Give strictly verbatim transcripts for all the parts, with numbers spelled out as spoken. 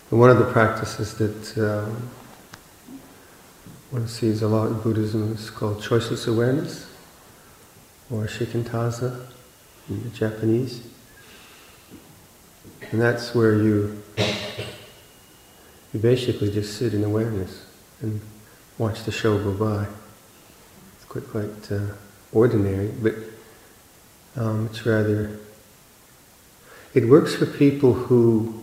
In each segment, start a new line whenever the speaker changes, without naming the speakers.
One of the practices that um, one sees a lot in Buddhism is called choiceless awareness, or shikantaza in the Japanese. And that's where you you basically just sit in awareness and watch the show go by. It's quite quite uh, ordinary, but um, it's rather. It works for people who.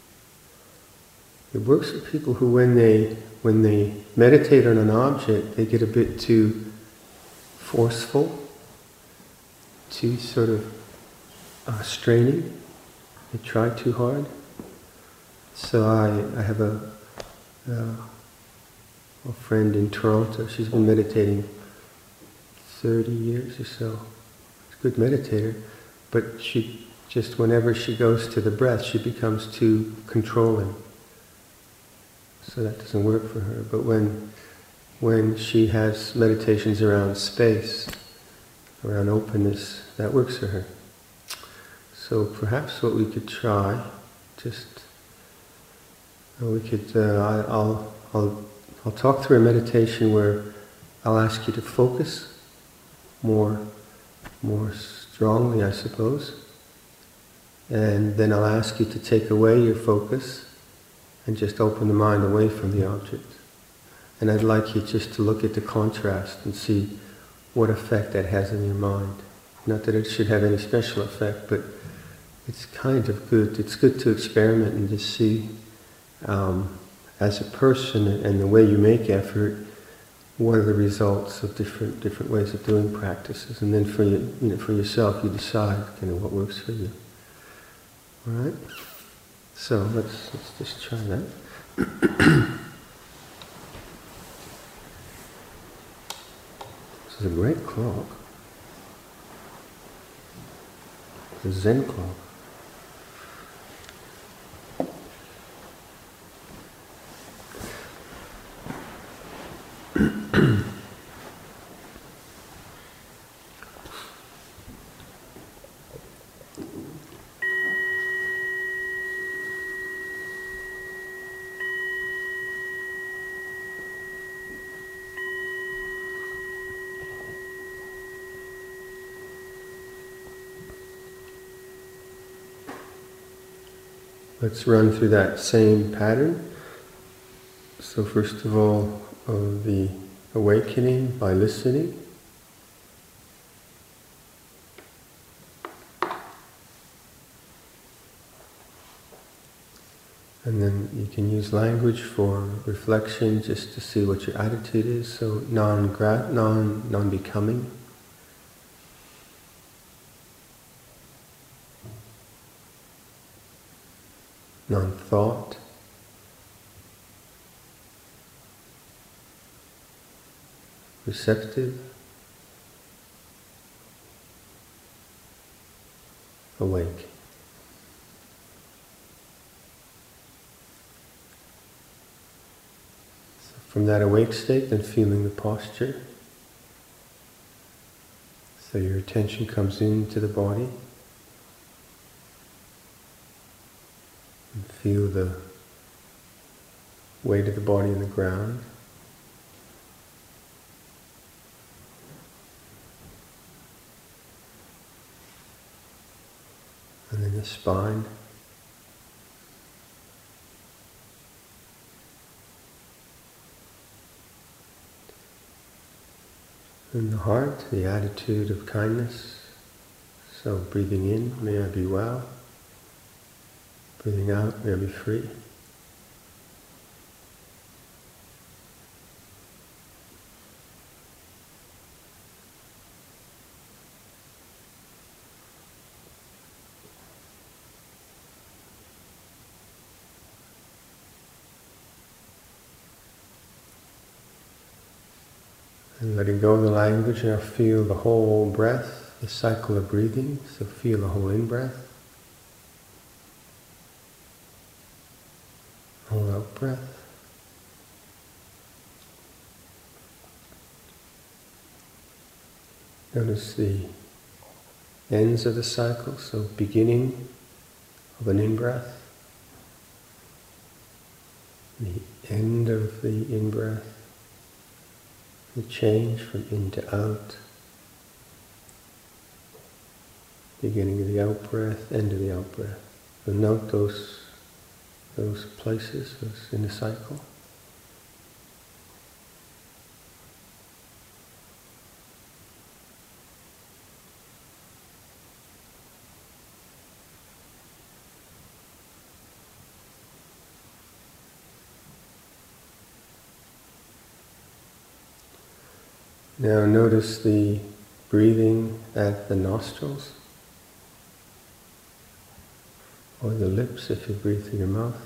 It works for people who, when they when they meditate on an object, they get a bit too forceful, too sort of uh, straining. They try too hard. So I I have a uh, a friend in Toronto. She's been meditating thirty years or so. She's a good meditator, but she just whenever she goes to the breath, she becomes too controlling. So that doesn't work for her. But when when she has meditations around space, around openness, that works for her. So perhaps what we could try, just we could. Uh, I, I'll I'll I'll talk through a meditation where I'll ask you to focus more more strongly, I suppose, and then I'll ask you to take away your focus and just open the mind away from the object. And I'd like you just to look at the contrast and see what effect that has on your mind. Not that it should have any special effect, but it's kind of good. It's good to experiment and to see, um, as a person and the way you make effort, what are the results of different different ways of doing practices. And then for you, you know, for yourself, you decide kind of what works for you. All right. So let's let's just try that. This is a great clock. It's a Zen clock. Let's run through that same pattern. So first of all, uh, the awakening by listening. And then you can use language for reflection just to see what your attitude is. So non-grat, non, non-becoming. Non-thought, receptive, awake. So from that awake state, then feeling the posture. So your attention comes into the body. And feel the weight of the body in the ground. And then the spine. And the heart, the attitude of kindness. So breathing in, may I be well. Breathing out, may I be free. And letting go of the language, now feel the whole breath, the cycle of breathing. So feel the whole in-breath. Whole out breath. Notice the ends of the cycle, so beginning of an in-breath the end of the in-breath, the change from in to out, beginning of the out-breath, end of the out-breath. So note those, those places those in the cycle. Now notice the breathing at the nostrils, or the lips if you breathe through your mouth.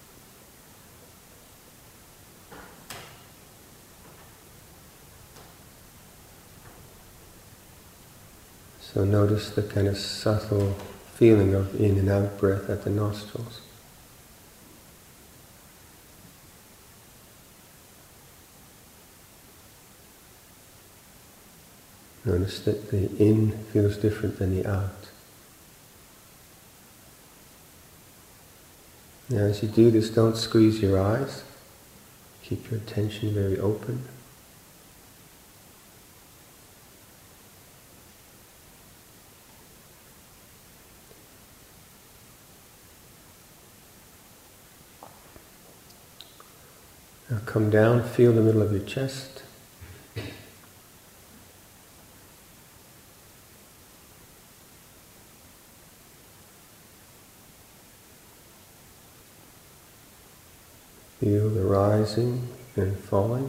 So notice the kind of subtle feeling of in and out breath at the nostrils. Notice that the in feels different than the out. Now as you do this, don't squeeze your eyes. Keep your attention very open. Now come down, feel the middle of your chest. Feel the rising and falling.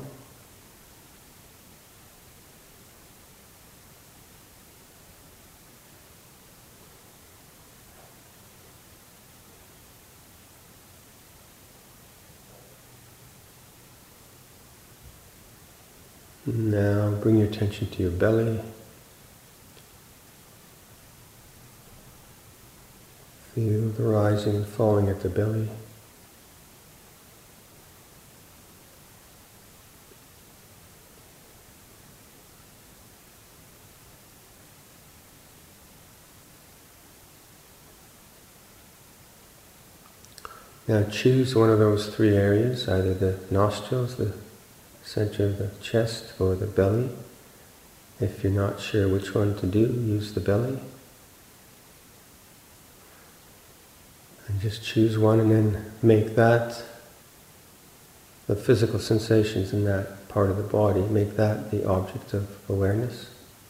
Now bring your attention to your belly. Feel the rising and falling at the belly. Now choose one of those three areas, either the nostrils, the center of the chest, or the belly. If you're not sure which one to do, use the belly. And just choose one and then make that, the physical sensations in that part of the body, make that the object of awareness.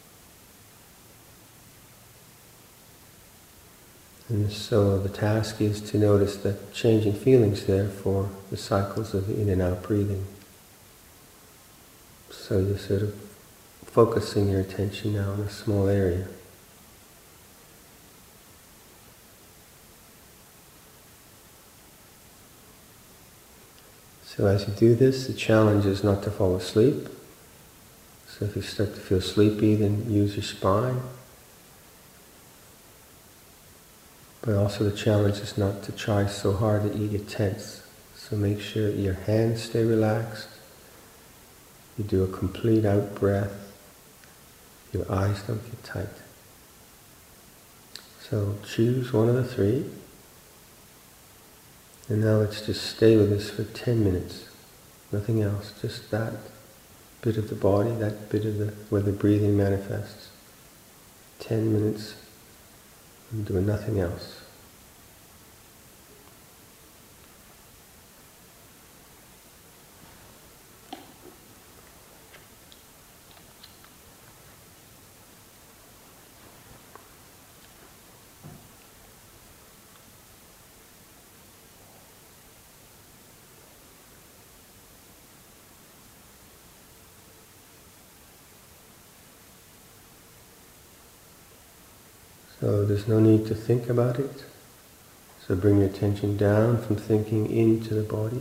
And so the task is to notice the changing feelings there for the cycles of in and out breathing. So you're sort of focusing your attention now in a small area. So as you do this, the challenge is not to fall asleep. So if you start to feel sleepy, then use your spine. But also the challenge is not to try so hard that you get tense. So make sure that your hands stay relaxed. You do a complete out breath. Your eyes don't get tight. So choose one of the three. And now let's just stay with this for ten minutes. Nothing else, just that bit of the body, that bit of the where the breathing manifests. Ten minutes. I'm doing nothing else. So there's no need to think about it. So bring your attention down from thinking into the body.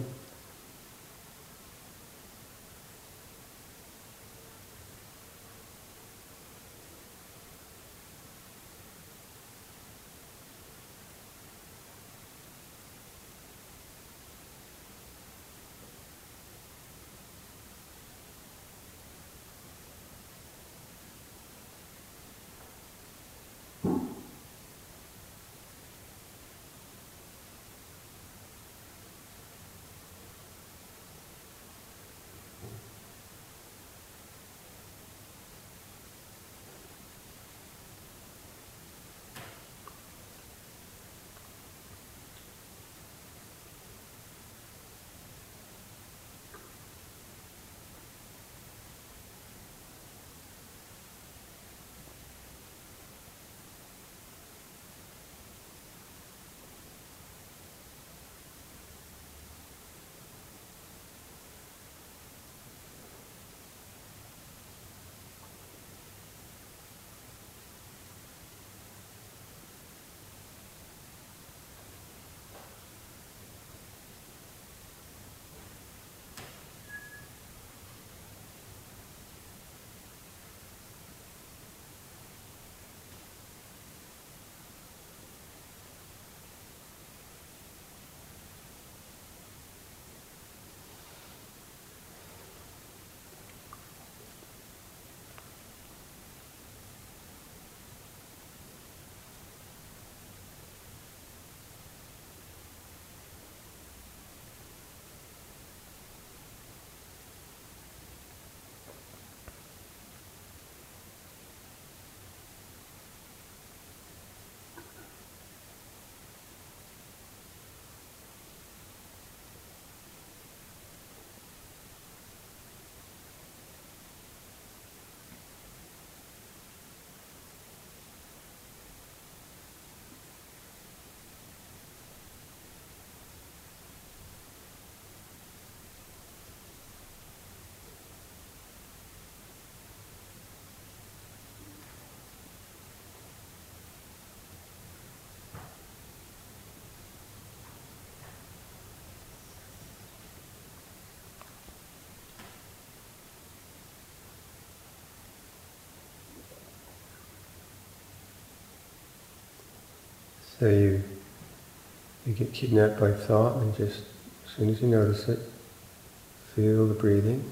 So you you get kidnapped by thought, and just as soon as you notice it, feel the breathing.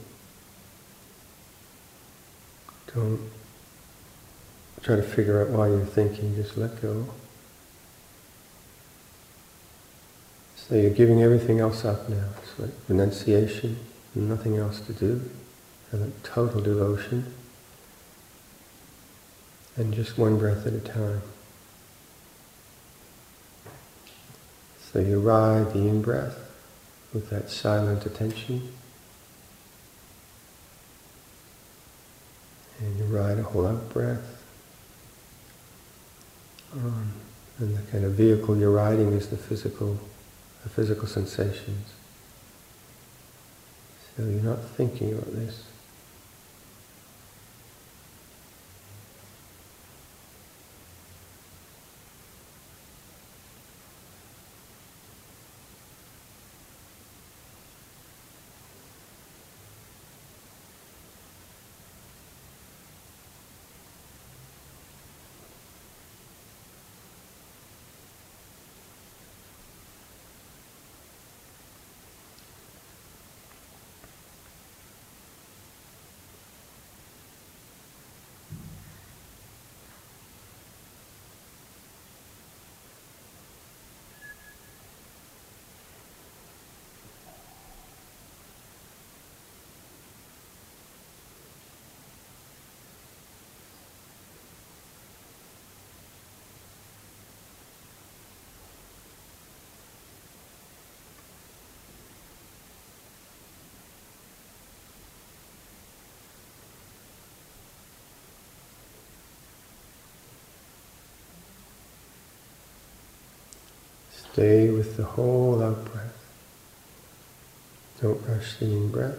Don't try to figure out why you're thinking, just let go. So you're giving everything else up now. It's like renunciation, nothing else to do, and like total devotion, and just one breath at a time. So you ride the in-breath with that silent attention, and you ride a whole out-breath. Um, and the kind of vehicle you're riding is the physical, the physical sensations. So you're not thinking about this. Stay with the whole out-breath. Don't rush the in-breath.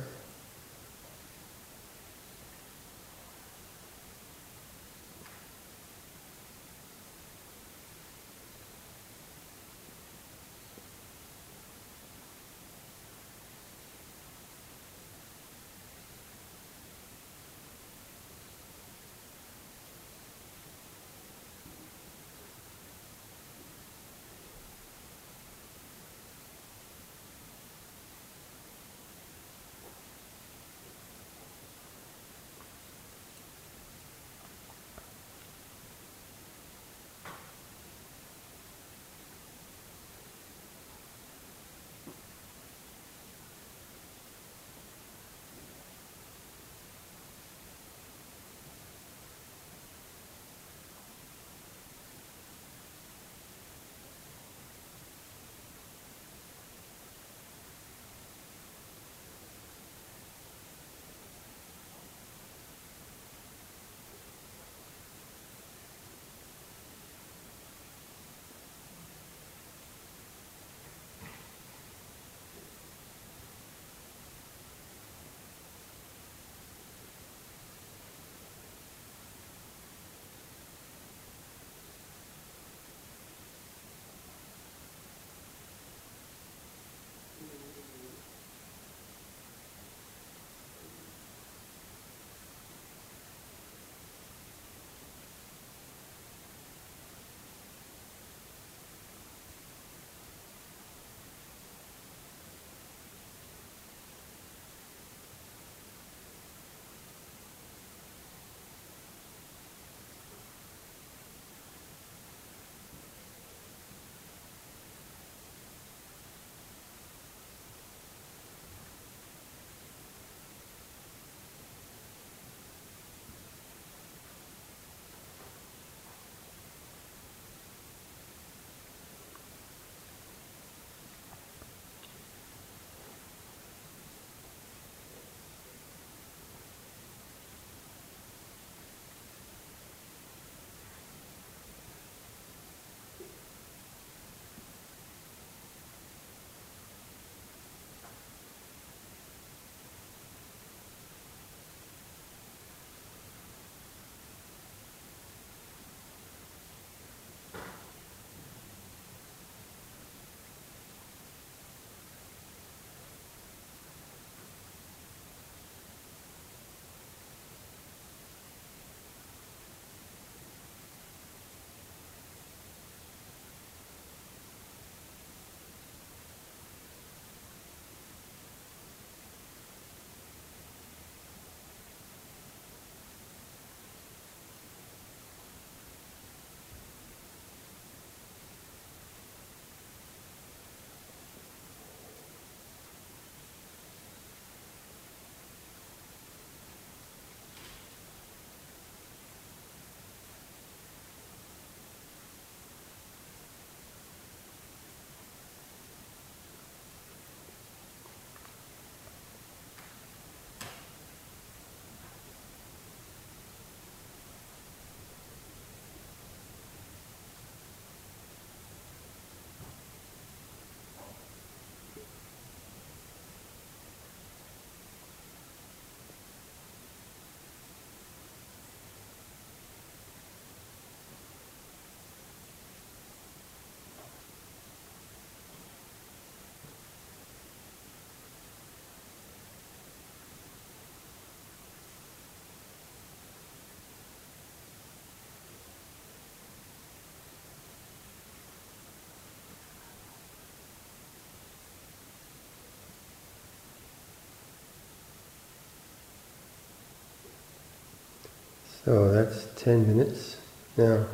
So that's ten minutes. Now,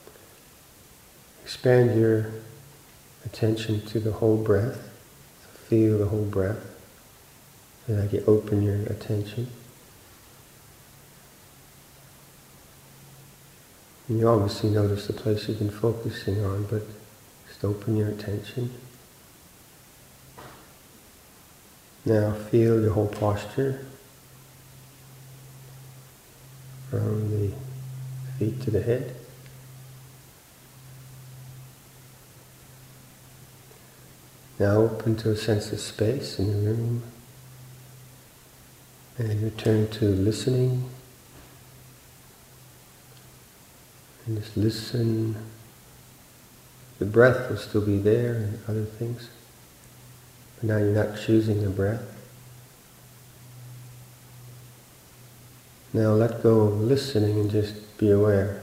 expand your attention to the whole breath. So feel the whole breath. And like you open your attention. And you obviously notice the place you've been focusing on, but just open your attention. Now feel your whole posture. From the feet to the head. Now open to a sense of space in the room. And return to listening. And just listen. The breath will still be there and other things. But now you're not choosing the breath. Now let go of listening and just be aware.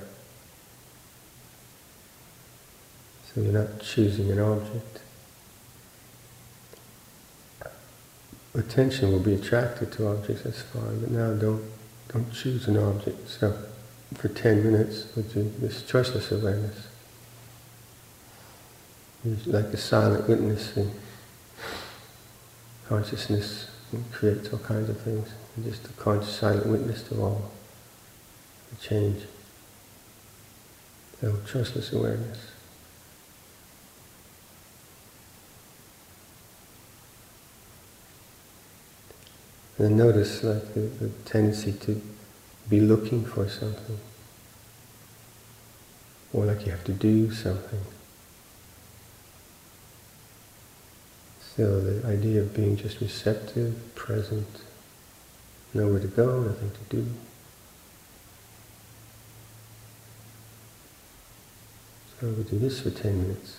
So you're not choosing an object. Attention will be attracted to objects, that's fine, but now don't don't choose an object. So for ten minutes, with this choiceless awareness, it's like a silent witnessing. Consciousness creates all kinds of things. And just a conscious silent witness to all the change. So choiceless awareness. And notice like the, the tendency to be looking for something. Or like you have to do something. Still the idea of being just receptive, present, nowhere to go, nothing to do. So we do this for ten minutes.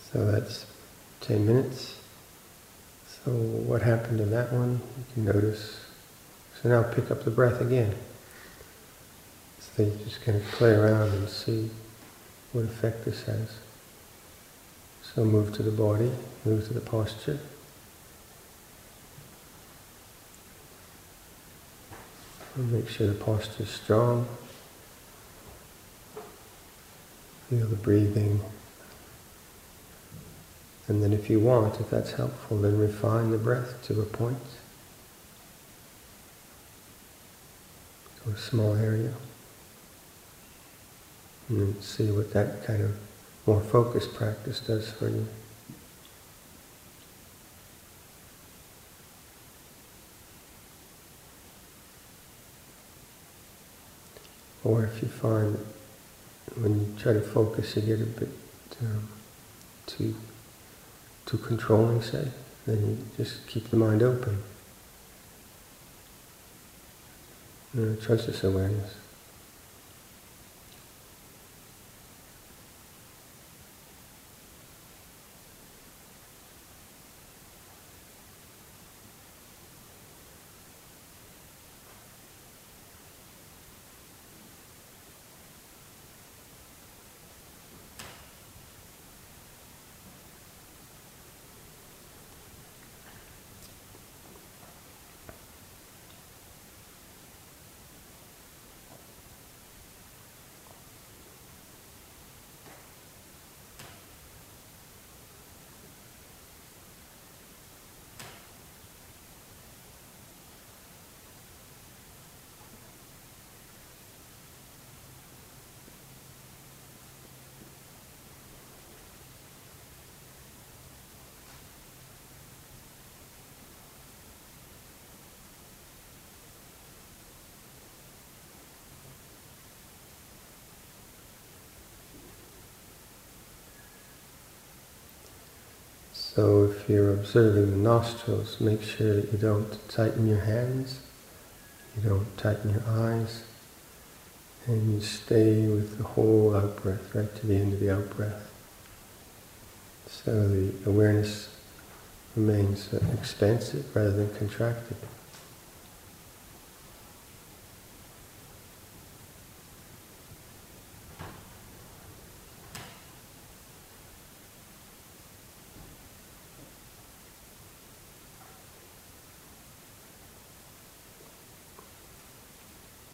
So that's ten minutes. So what happened in that one? You can notice. So now pick up the breath again. So you're just going to play around and see what effect this has. So move to the body, move to the posture. And make sure the posture is strong. Feel the breathing. And then if you want, if that's helpful, then refine the breath to a point. To a small area. And then see what that kind of more focused practice does for you. Or if you find that when you try to focus you get a bit um, too, too controlling, say, then you just keep the mind open. You know, trust this awareness. So if you're observing the nostrils, make sure that you don't tighten your hands, you don't tighten your eyes, and you stay with the whole out-breath, right to the end of the out-breath. So the awareness remains expansive rather than contracted.